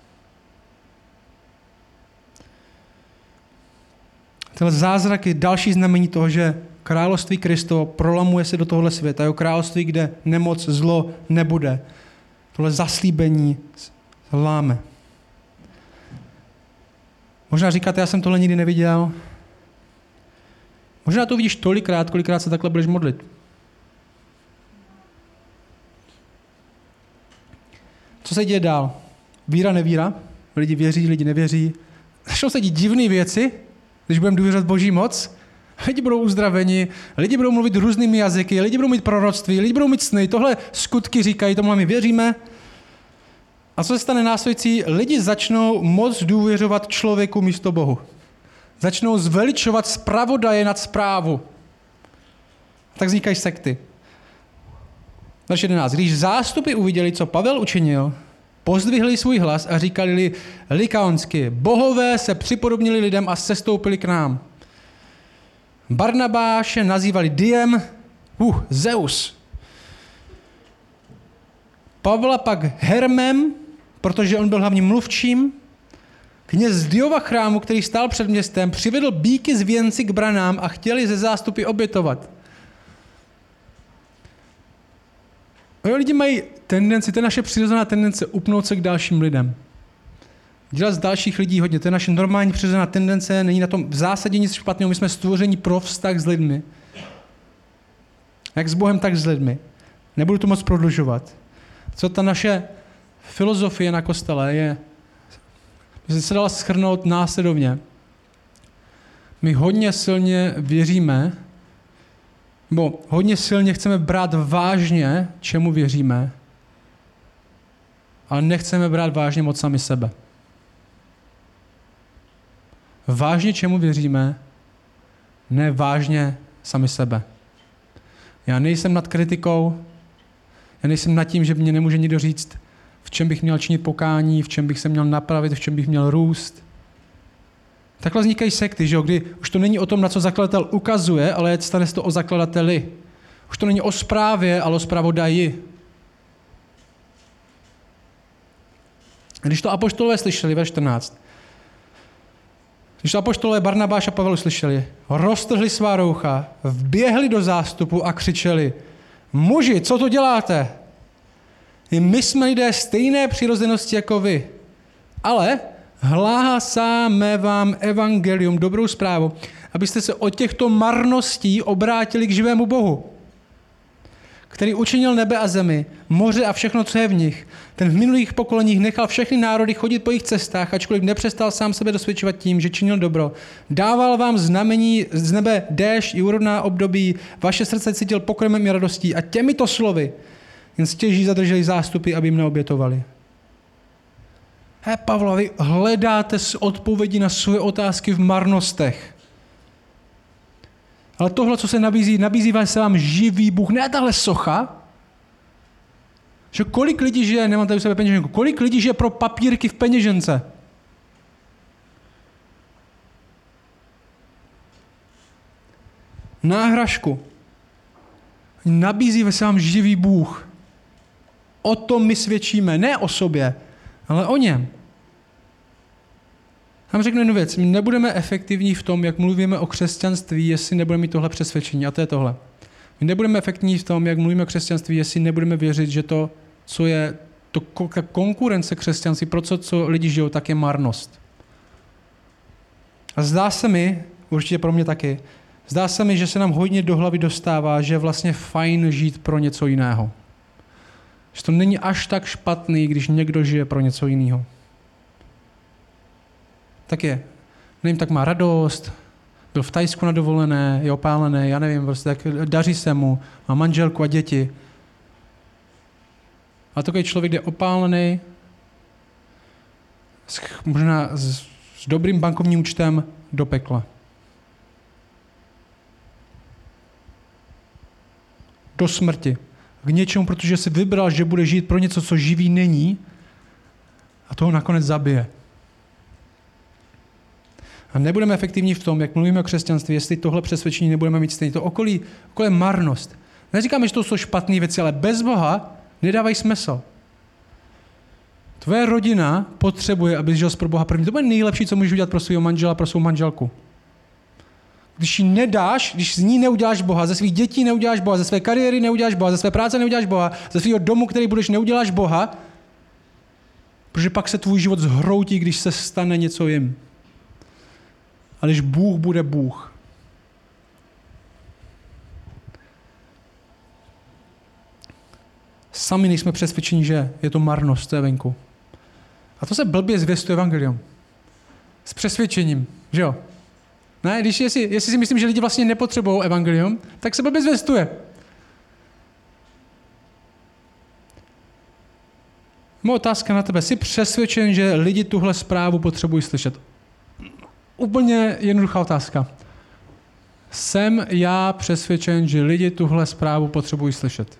Tenhle zázrak je další znamení toho, že království Kristovo prolamuje se do tohohle světa. Jeho království, kde nemoc, zlo nebude. Tohle zaslíbení láme. Možná říkáte, já jsem tohle nikdy neviděl. Možná to uvidíš tolikrát, kolikrát se takhle budeš modlit. Co se děje dál? Víra, nevíra? Lidi věří, lidi nevěří. Začnou se dít divné věci, když budeme důvěřovat Boží moc. Lidi budou uzdraveni, lidi budou mluvit různými jazyky, lidi budou mít proroctví, lidi budou mít sny. Tohle skutky říkají, tomu my věříme. A co se stane následující? Lidi začnou moc důvěřovat člověku místo Bohu. Začnou zveličovat zpravodaje nad zprávu. A tak vznikají sekty. Verš 11. Když zástupy uviděli, co Pavel učinil, pozdvihli svůj hlas a říkali likaonsky, bohové se připodobnili lidem a sestoupili k nám. Barnabáše nazývali Diem, Zeus. Pavla pak Hermem, protože on byl hlavním mluvčím. Kněz Diova chrámu, který stál před městem, přivedl býky z věnci k branám a chtěli ze zástupy obětovat. Lidi mají tendenci, to je naše přirozená tendence upnout se k dalším lidem. Dělat z dalších lidí hodně, to je naše normální přirozená tendence, není na tom v zásadě nic špatného, my jsme stvoření pro vztah s lidmi. Jak s Bohem, tak s lidmi. Nebudu to moc prodlužovat. Co ta naše filozofie na kostele je, by se dala shrnout následovně. My hodně silně věříme, nebo hodně silně chceme brát vážně, čemu věříme, ale nechceme brát vážně moc sami sebe. Vážně, čemu věříme, ne vážně sami sebe. Já nejsem nad kritikou, já nejsem nad tím, že mě nemůže nikdo říct, v čem bych měl činit pokání, v čem bych se měl napravit, v čem bych měl růst. Takhle vznikají sekty, že jo? Kdy už to není o tom, na co zakladatel ukazuje, ale stane se to o zakladateli. Už to není o správě, ale o zpravodaji. Když to apoštolové slyšeli, verš 14, když to apoštolové Barnabáš a Pavel slyšeli, roztrhli svá roucha, vběhli do zástupu a křičeli: muži, co to děláte? I my jsme lidé stejné přirozenosti jako vy, ale hlásáme vám evangelium, dobrou zprávu, abyste se od těchto marností obrátili k živému Bohu, který učinil nebe a zemi, moře a všechno, co je v nich. Ten v minulých pokoleních nechal všechny národy chodit po jejich cestách, ačkoliv nepřestal sám sebe dosvědčovat tím, že činil dobro. Dával vám znamení z nebe déšť i úrodná období, vaše srdce cítil pokrmem i radostí a těmito slovy jen stěží zadrželi zástupy, aby jim neobětovali. Pavlo, vy hledáte odpovědi na své otázky v marnostech. Ale tohle, co se nabízí se vám živý Bůh, ne tahle socha. Že kolik lidí žije, nemám tady u sebe peněženku, kolik lidí žije pro papírky v peněžence? Náhražku. Nabízí se vám živý Bůh. O tom my svědčíme, ne o sobě, ale o něm. Tam řeknu jednu věc. My nebudeme efektivní v tom, jak mluvíme o křesťanství, jestli nebudeme mít tohle přesvědčení. A to je tohle. My nebudeme efektivní v tom, jak mluvíme o křesťanství, jestli nebudeme věřit, že to, co je ta konkurence křesťanství, pro co lidi žijou, tak je marnost. A zdá se mi, určitě pro mě taky, zdá se mi, že se nám hodně do hlavy dostává, že je vlastně fajn žít pro něco jiného. Že to není až tak špatný, když někdo žije pro něco jiného. Tak je. Nevím, tak má radost, byl v Thajsku na dovolené, je opálený, já nevím, prostě tak daří se mu, má manželku a děti. A takový člověk je opálený, možná s dobrým bankovním účtem do pekla. Do smrti. K něčemu, protože si vybral, že bude žít pro něco, co živý není, a toho nakonec zabije. A nebudeme efektivní v tom, jak mluvíme o křesťanství, jestli tohle přesvědčení nebudeme mít stejně. To okolí je marnost. Neříkáme, že to jsou špatné věci, ale bez Boha nedávají smysl. Tvoje rodina potřebuje, aby žil pro Boha první. To bude nejlepší, co můžeš udělat pro svého manžela, pro svou manželku. Když ji nedáš, když z ní neuděláš Boha, ze svých dětí neuděláš Boha, ze své kariéry neuděláš Boha, ze své práce neuděláš Boha, ze svého domu, který budeš, neuděláš Boha, protože pak se tvůj život zhroutí, když se stane něco jim. A když Bůh bude Bůh. Sami nejsme přesvědčeni, že je to marnost, to je venku. A to se blbě zvěstuje evangelium. S přesvědčením, že jo? Ne, jestli si myslím, že lidi vlastně nepotřebují evangelium, tak se blbě zvěstuje. Moje otázka na tebe. Jsi přesvědčen, že lidi tuhle zprávu potřebují slyšet? Úplně jednoduchá otázka. Jsem já přesvědčen, že lidi tuhle zprávu potřebují slyšet?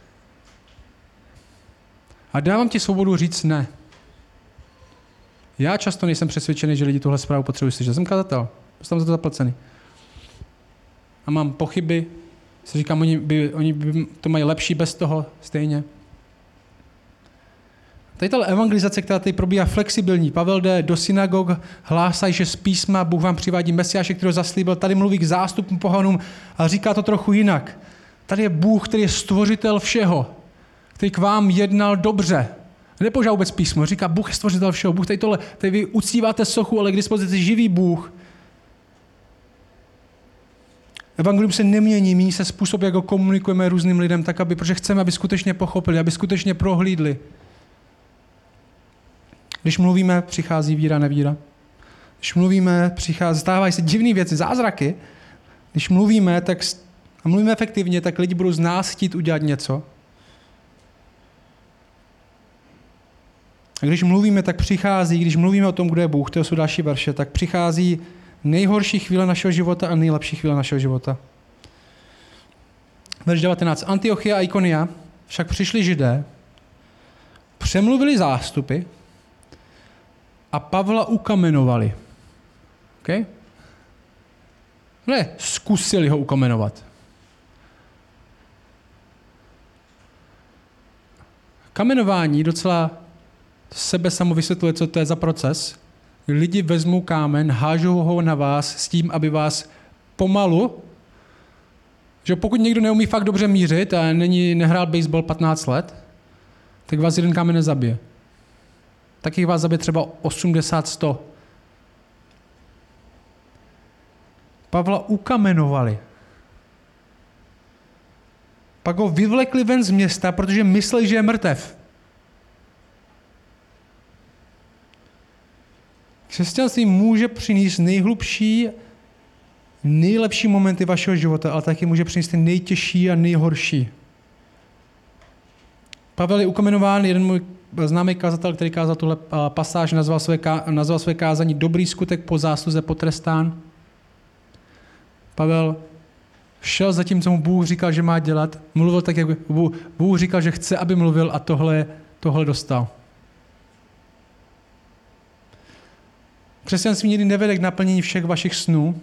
A dávám ti svobodu říct ne. Já často nejsem přesvědčený, že lidi tuhle zprávu potřebují slyšet. Jsem kazatel. Jsem za to zaplacený. A mám pochyby. Si říkám, oni by to mají lepší bez toho stejně. Tady ta evangelizace, která tady probíhá flexibilní. Pavel jde do synagog, hlásají, že z písma Bůh vám přivádí Mesiáše, kterého zaslíbil. Tady mluví k zástupům pohanům a říká to trochu jinak. Tady je Bůh, který je stvořitel všeho, který k vám jednal dobře. Nepožívá vůbec písmo, říká, Bůh je stvořitel všeho. Bůh tady vy uctíváte sochu, ale k dispozici živý Bůh. Evangelium se nemění, mění se způsob, jak ho komunikujeme různým lidem, tak protože chceme, aby skutečně pochopili, aby skutečně prohlídli. Když mluvíme, přichází víra, nevíra. Když mluvíme, stávají se divné věci, zázraky. Když mluvíme, a mluvíme efektivně, tak lidi budou z nás chtít udělat něco. A když mluvíme, tak přichází, když mluvíme o tom, kdo je Bůh, to jsou další verše, tak přichází nejhorší chvíle našeho života a nejlepší chvíle našeho života. Verš 19. Antiochia a Ikonia však přišli Židé, přemluvili zástupy a Pavla ukamenovali. Okay? Ne, zkusili ho ukamenovat. Kamenování docela sebe samo vysvětluje, co to je za proces. Lidi vezmou kámen, hážou ho na vás s tím, aby vás pomalu, že pokud někdo neumí fakt dobře mířit a nehrál baseball 15 let, tak vás jeden kámen nezabije. Taky vás zabije třeba 80-100. Pavla ukamenovali. Pak ho vyvlekli ven z města, protože mysleli, že je mrtev. Křesťanství může přinést nejhlubší, nejlepší momenty vašeho života, ale taky může přinést ty nejtěžší a nejhorší. Pavel je ukamenován, jeden můj známý kazatel, který kázal tuhle pasáž, nazval své kázání Dobrý skutek po zásluze potrestán. Pavel šel za tím, co mu Bůh říkal, že má dělat, mluvil tak, jak Bůh říkal, že chce, aby mluvil a tohle dostal. Křesťanství nikdy nevede k naplnění všech vašich snů,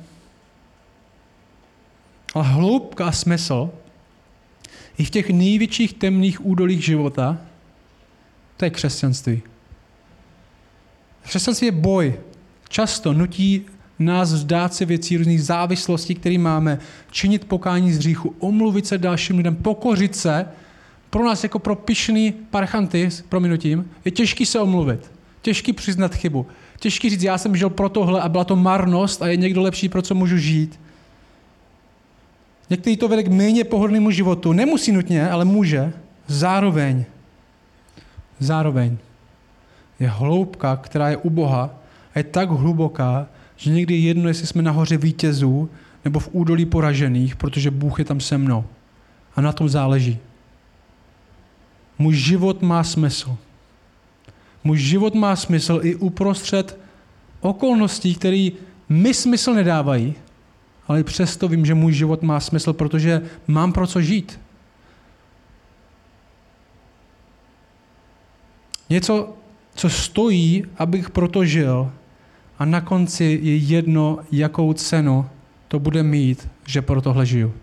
ale hloubka a smysl i v těch největších temných údolích života, to je křesťanství. Křesťanství je boj. Často nutí nás vzdát se věcí různých závislostí, které máme, činit pokání z hříchu, omluvit se dalším lidem, pokořit se. Pro nás jako pro pyšný parchanty, s prominutím, je těžký se omluvit, těžký přiznat chybu, těžký říct, já jsem žil pro tohle a byla to marnost a je někdo lepší, pro co můžu žít. Některý to vede k méně pohodlnému životu. Nemusí nutně, ale může. Zároveň je hloubka, která je u Boha a je tak hluboká, že někdy je jedno, jestli jsme nahoře vítězů nebo v údolí poražených, protože Bůh je tam se mnou. A na tom záleží. Můj život má smysl. Můj život má smysl i uprostřed okolností, které mi smysl nedávají, ale přesto vím, že můj život má smysl, protože mám pro co žít. Něco, co stojí, abych proto žil, a na konci je jedno, jakou cenu to bude mít, že pro tohle žiju.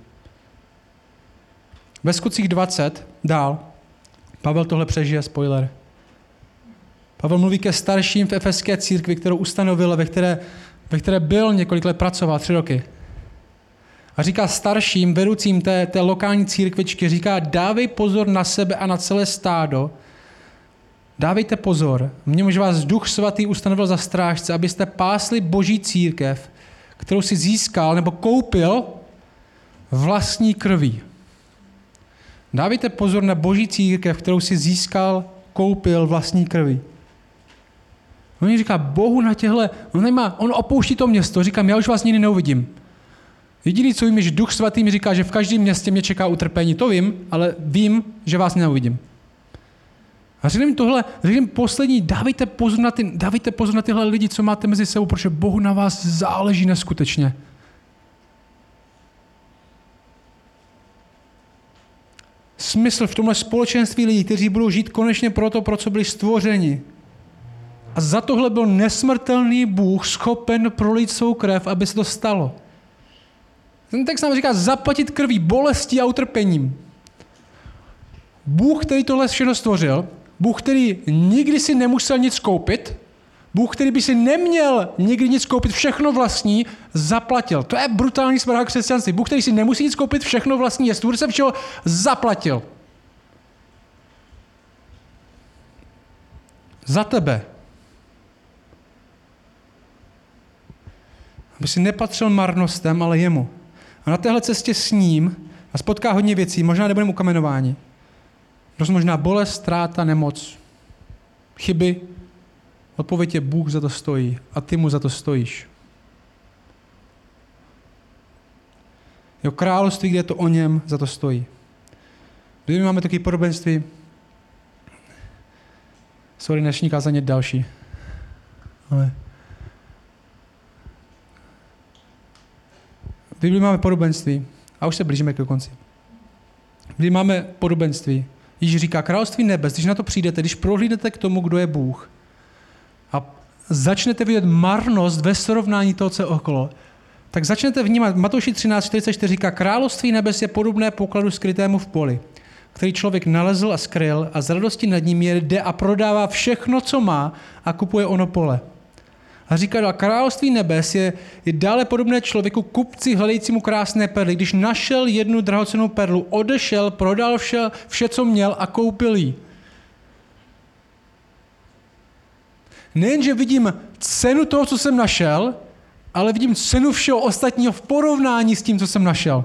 Ve Skutcích 20 dál, Pavel tohle přežije, spoiler. Pavel mluví ke starším v efeské církvi, kterou ustanovil, ve které byl několik let pracoval, 3 roky. A říká starším, vedoucím té lokální církvičky, říká, dávej pozor na sebe a na celé stádo, dávejte pozor, v němž vás Duch Svatý ustanovil za strážce, abyste pásli Boží církev, kterou si získal nebo koupil vlastní krví. Dávejte pozor na Boží církev, kterou si získal, koupil vlastní krví. On říká, Bohu na těhle, on opouští to město, říkám, já už vás nikdy neuvidím. Jediný, co vím, že Duch Svatý mi říká, že v každém městě mě čeká utrpení. To vím, ale vím, že vás neuvidím. A řekněme tohle, poslední, dávejte pozor na tyhle lidi, co máte mezi sebou, protože Bohu na vás záleží neskutečně. Smysl v tomhle společenství lidí, kteří budou žít konečně pro co byli stvořeni. A za tohle byl nesmrtelný Bůh schopen prolít svou krev, aby se to stalo. Ten text nám říká zaplatit krví, bolestí a utrpením. Bůh, který tohle všechno stvořil, Bůh, který nikdy si nemusel nic koupit, Bůh, který by si neměl nikdy nic koupit, všechno vlastní, zaplatil. To je brutální smrha křesťanství. Bůh, který si nemusí nic koupit, všechno vlastní, je stvůrce všeho, zaplatil. Za tebe. Aby si nepatřil marnostem, ale jemu. A na téhle cestě s ním a spotká hodně věcí, možná nebudeme ukamenování. Dost možná bolest, ztráta, nemoc, chyby. Odpověď je, Bůh za to stojí a ty mu za to stojíš. Jeho království, kde je to o něm, za to stojí. Když máme takové podobenství, dnešní kázání je další. Ale v Biblii máme podobenství a už se blížíme k konci. V Biblii máme podobenství. Ježíš říká, království nebes, když na to přijdete, když prohlídnete k tomu, kdo je Bůh, a začnete vidět marnost ve srovnání toho, co je okolo, tak začnete vnímat, Matouši 13:44 říká, království nebes je podobné pokladu skrytému v poli, který člověk nalezl a skryl a z radosti nad ním jde a prodává všechno, co má a kupuje ono pole. A říká, království nebes je dále podobné člověku, kupci hledajícímu krásné perly. Když našel jednu drahocennou perlu, odešel, prodal vše, co měl a koupil ji. Nejenže vidím cenu toho, co jsem našel, ale vidím cenu všeho ostatního v porovnání s tím, co jsem našel.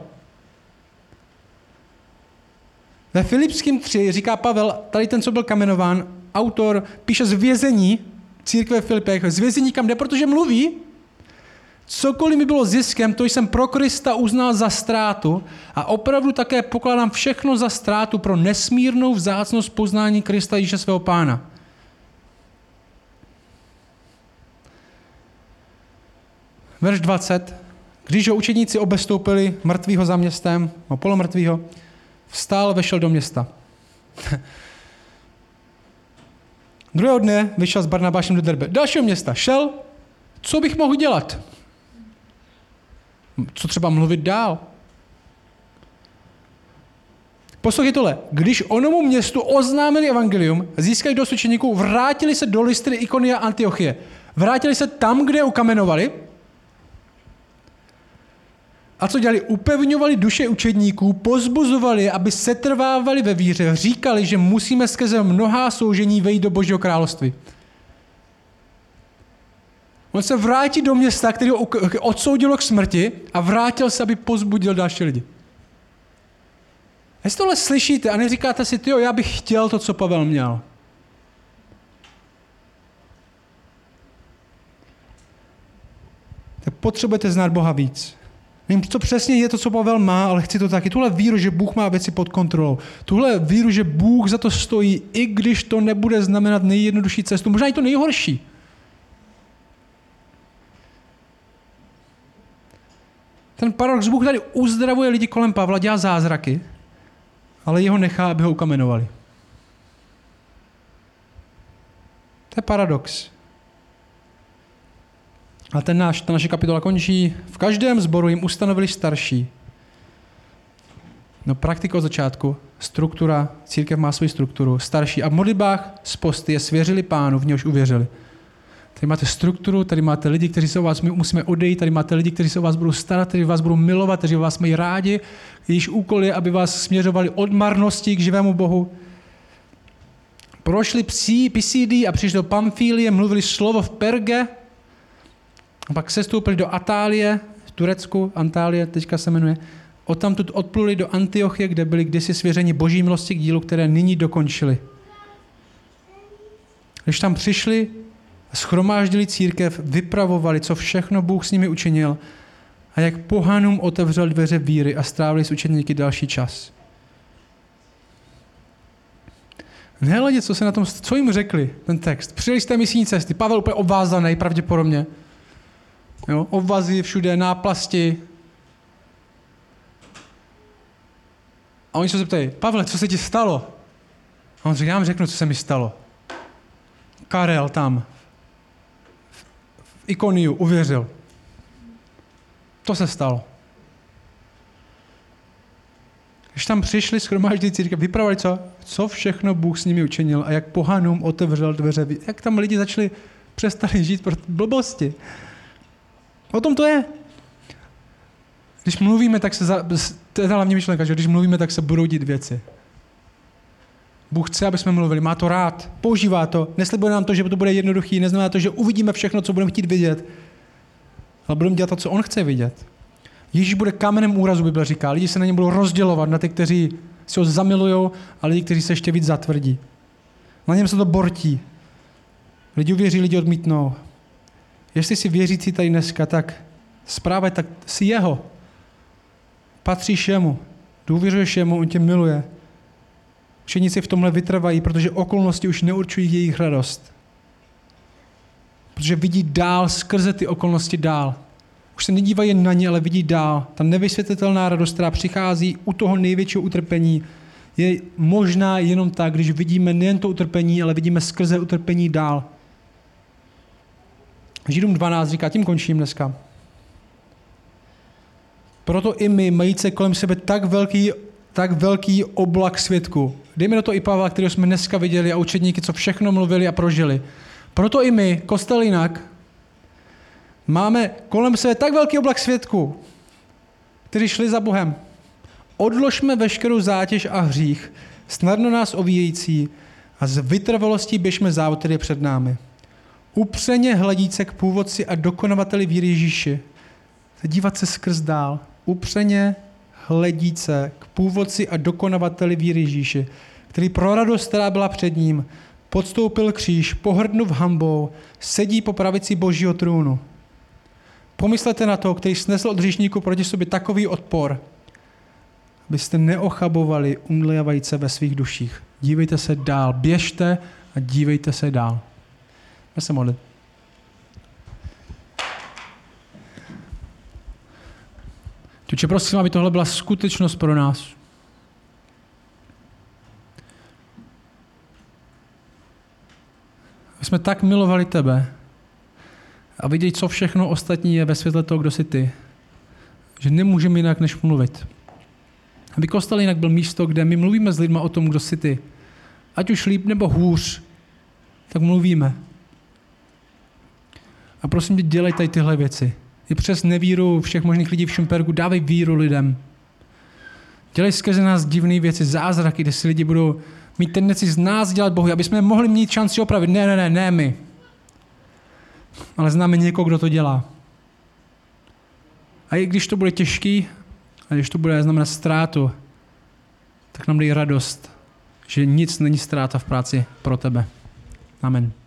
Ve Filipským 3 říká Pavel, tady ten, co byl kamenován, autor píše z vězení církve v Filipech, z vězení kam jde, protože mluví, cokoliv mi bylo ziskem, to jsem pro Krista uznal za ztrátu a opravdu také pokládám všechno za ztrátu pro nesmírnou vzácnost poznání Krista Ježíše svého Pána. Verš 20. Když ho učedníci obestoupili mrtvýho za městem, polomrtvýho, vstál, vešel do města. Druhého dne vyšel s Barnabášem do Derbe. Dalšího města šel, co bych mohl dělat? Co třeba mluvit dál? Poslouchej tohle. Když onomu městu oznámili evangelium, získali dost učeníků, vrátili se do Lystry, Ikonie a Antiochie. Vrátili se tam, kde je ukamenovali. A co dělali? Upevňovali duše učedníků, pozbuzovali je, aby setrvávali ve víře. Říkali, že musíme skrze mnohá soužení vejít do Božího království. On se vrátí do města, který ho odsoudilo k smrti a vrátil se, aby pozbudil další lidi. Jestli tohle slyšíte a neříkáte si, tyjo, já bych chtěl to, co Pavel měl. Tak potřebujete znát Boha víc. Nevím, co přesně je to, co Pavel má, ale chci to taky. Tuhle víru, že Bůh má věci pod kontrolou. Tuhle víru, že Bůh za to stojí, i když to nebude znamenat nejjednodušší cestu. Možná i to nejhorší. Ten paradox, Bůh tady uzdravuje lidi kolem Pavla, dělá zázraky, ale jeho nechá, aby ho ukamenovali. To je paradox. A ta naše kapitola končí. V každém sboru jim ustanovili starší. No praktika od začátku. Struktura, církev má svou strukturu. Starší. A v modlitbách z posty je svěřili Pánu, v něhož uvěřili. Tady máte strukturu, tady máte lidi, kteří se o vás musíme odejít, tady máte lidi, kteří se o vás budou starat, kteří vás budou milovat, kteří vás mají rádi. Jejíž úkol je, aby vás směřovali od marnosti k živému Bohu. Prošli Pisidy a přišli do Pamfílie, mluvili slovo v Perge, a pak sestoupili do Atálie, v Turecku, Antálie teďka se jmenuje, odtamtud odpluli do Antiochie, kde byli kdysi svěřeni Boží milosti k dílu, které nyní dokončili. Když tam přišli, shromáždili církev, vypravovali, co všechno Bůh s nimi učinil a jak pohanům otevřel dveře víry a strávili s učedníky další čas. Nehledě, co jim řekli, ten text. Přijeli z té misijní cesty, Pavel úplně obvázaný pravděpodobně. Jo, obvazy všude, náplasti. A oni se zeptají, Pavle, co se ti stalo? A on řekl, já vám řeknu, co se mi stalo. Karel tam v Ikoniu uvěřil. To se stalo. Když tam přišli shromáždili církev, vypravili co všechno Bůh s nimi učinil a jak pohanům otevřel dveře. Jak tam lidi přestali žít pro blbosti. O tom to je. Když mluvíme, tak to je ta hlavní myšlenka, že když mluvíme, tak se budou dít věci. Bůh chce, aby jsme mluvili, má to rád, používá to, neslibuje nám to, že to bude jednoduchý, neznamená to, že uvidíme všechno, co budeme chtít vidět, ale budeme dělat to, co on chce vidět. Ježíš bude kamenem úrazu, Bible říká, lidi se na něm budou rozdělovat, na ty, kteří si ho zamilujou a lidi, kteří se ještě víc zatvrdí. Na něm se to bortí. Lidi uvěří, lidi odmítnou. Jestli si věřící tady dneska, tak zpráva je, tak si jeho. Patříš jemu. Důvěřuješ jemu, on tě miluje. Učeníci v tomhle vytrvají, protože okolnosti už neurčují jejich radost. Protože vidí dál, skrze ty okolnosti dál. Už se nedívají jen na ně, ale vidí dál. Ta nevysvětlitelná radost, která přichází u toho největšího utrpení, je možná jenom tak, když vidíme nejen to utrpení, ale vidíme skrze utrpení dál. Židům 12 říká, tím končím dneska. Proto i my, majíce kolem sebe tak velký oblak svědků. Dejme do toho i Pavla, kterého jsme dneska viděli, a učedníky, co všechno mluvili a prožili. Proto i my, kostel Jinak, máme kolem sebe tak velký oblak svědků, kteří šli za Bohem. Odložme veškerou zátěž a hřích, snadno nás ovíjející, a z vytrvalostí běžme závod, který je před námi. Upřeně hledíc se k původci a dokonavateli víry Ježíši. Dívat se skrz dál. Upřeně hledíc se k původci a dokonavateli víry Ježíši, který pro radost, která byla před ním, podstoupil kříž, pohrdnuv hanbou, sedí po pravici Božího trůnu. Pomyslete na to, který snesl od hříšníků proti sobě takový odpor, abyste neochabovali umdlévajíce ve svých duších. Dívejte se dál, běžte a dívejte se dál. Já se modlit. Tuče, prosím, aby tohle byla skutečnost pro nás. My jsme tak milovali tebe a viděli, co všechno ostatní je ve světle toho, kdo jsi ty, že nemůžeme jinak, než mluvit. Aby kostel Jinak byl místo, kde my mluvíme s lidma o tom, kdo jsi ty. Ať už líp nebo hůř, tak mluvíme. A prosím tě, dělej tady tyhle věci. I přes nevíru všech možných lidí v Šumperku, dávej víru lidem. Dělej skrze nás divné věci, zázraky, kde si lidi budou mít tendenci z nás dělat Bohu, aby jsme mohli mít šanci opravit. Ne my. Ale známe někoho, kdo to dělá. A i když to bude těžký, a když to bude znamenat ztrátu, tak nám dej radost, že nic není ztráta v práci pro tebe. Amen.